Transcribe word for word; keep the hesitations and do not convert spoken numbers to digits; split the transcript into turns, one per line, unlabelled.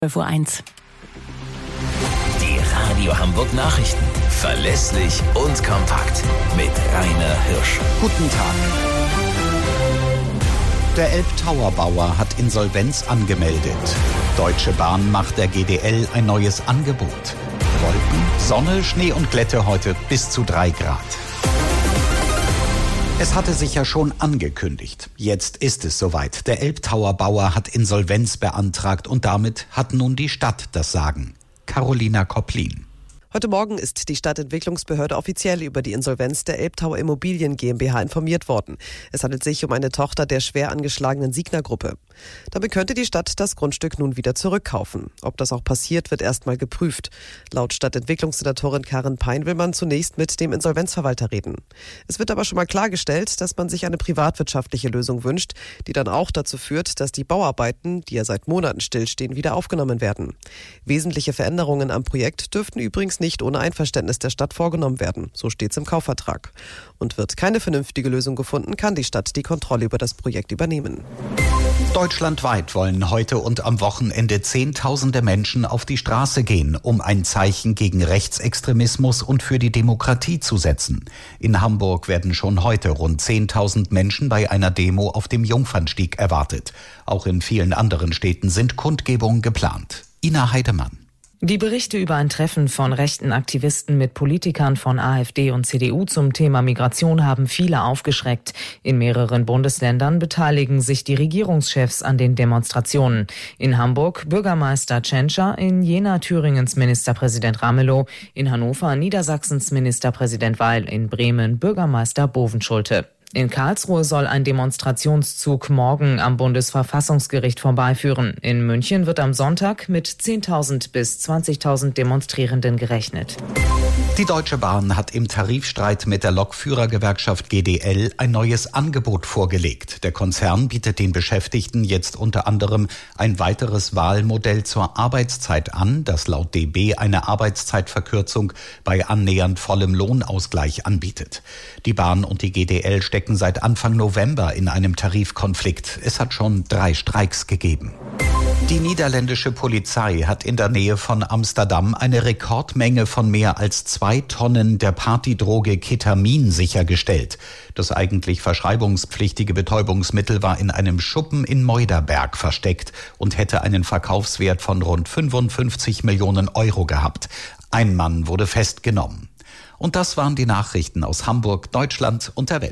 zwölf Uhr eins.
Die Radio Hamburg Nachrichten. Verlässlich und kompakt. Mit Rainer Hirsch.
Guten Tag. Der Elbtower-Bauer hat Insolvenz angemeldet. Deutsche Bahn macht der G D L ein neues Angebot. Wolken, Sonne, Schnee und Glätte heute bis zu drei Grad. Es hatte sich ja schon angekündigt. Jetzt ist es soweit. Der Elbtower-Bauer hat Insolvenz beantragt und damit hat nun die Stadt das Sagen. Carolina Kopplin.
Heute Morgen ist die Stadtentwicklungsbehörde offiziell über die Insolvenz der Elbtower Immobilien GmbH informiert worden. Es handelt sich um eine Tochter der schwer angeschlagenen Signa-Gruppe. Damit könnte die Stadt das Grundstück nun wieder zurückkaufen. Ob das auch passiert, wird erstmal geprüft. Laut Stadtentwicklungssenatorin Karin Pein will man zunächst mit dem Insolvenzverwalter reden. Es wird aber schon mal klargestellt, dass man sich eine privatwirtschaftliche Lösung wünscht, die dann auch dazu führt, dass die Bauarbeiten, die ja seit Monaten stillstehen, wieder aufgenommen werden. Wesentliche Veränderungen am Projekt dürften übrigens nicht ohne Einverständnis der Stadt vorgenommen werden. So steht es im Kaufvertrag. Und wird keine vernünftige Lösung gefunden, kann die Stadt die Kontrolle über das Projekt übernehmen.
Deutschlandweit wollen heute und am Wochenende Zehntausende Menschen auf die Straße gehen, um ein Zeichen gegen Rechtsextremismus und für die Demokratie zu setzen. In Hamburg werden schon heute rund zehntausend Menschen bei einer Demo auf dem Jungfernstieg erwartet. Auch in vielen anderen Städten sind Kundgebungen geplant. Ina Heidemann.
Die Berichte über ein Treffen von rechten Aktivisten mit Politikern von AfD und C D U zum Thema Migration haben viele aufgeschreckt. In mehreren Bundesländern beteiligen sich die Regierungschefs an den Demonstrationen. In Hamburg Bürgermeister Tschentscher, in Jena Thüringens Ministerpräsident Ramelow, in Hannover Niedersachsens Ministerpräsident Weil, in Bremen Bürgermeister Bovenschulte. In Karlsruhe soll ein Demonstrationszug morgen am Bundesverfassungsgericht vorbeiführen. In München wird am Sonntag mit zehntausend bis zwanzigtausend Demonstrierenden gerechnet.
Die Deutsche Bahn hat im Tarifstreit mit der Lokführergewerkschaft G D L ein neues Angebot vorgelegt. Der Konzern bietet den Beschäftigten jetzt unter anderem ein weiteres Wahlmodell zur Arbeitszeit an, das laut D B eine Arbeitszeitverkürzung bei annähernd vollem Lohnausgleich anbietet. Die Bahn und die G D L stecken seit Anfang November in einem Tarifkonflikt. Es hat schon drei Streiks gegeben. Die niederländische Polizei hat in der Nähe von Amsterdam eine Rekordmenge von mehr als zwei Tonnen der Partydroge Ketamin sichergestellt. Das eigentlich verschreibungspflichtige Betäubungsmittel war in einem Schuppen in Muiderberg versteckt und hätte einen Verkaufswert von rund fünfundfünfzig Millionen Euro gehabt. Ein Mann wurde festgenommen. Und das waren die Nachrichten aus Hamburg, Deutschland und der Welt.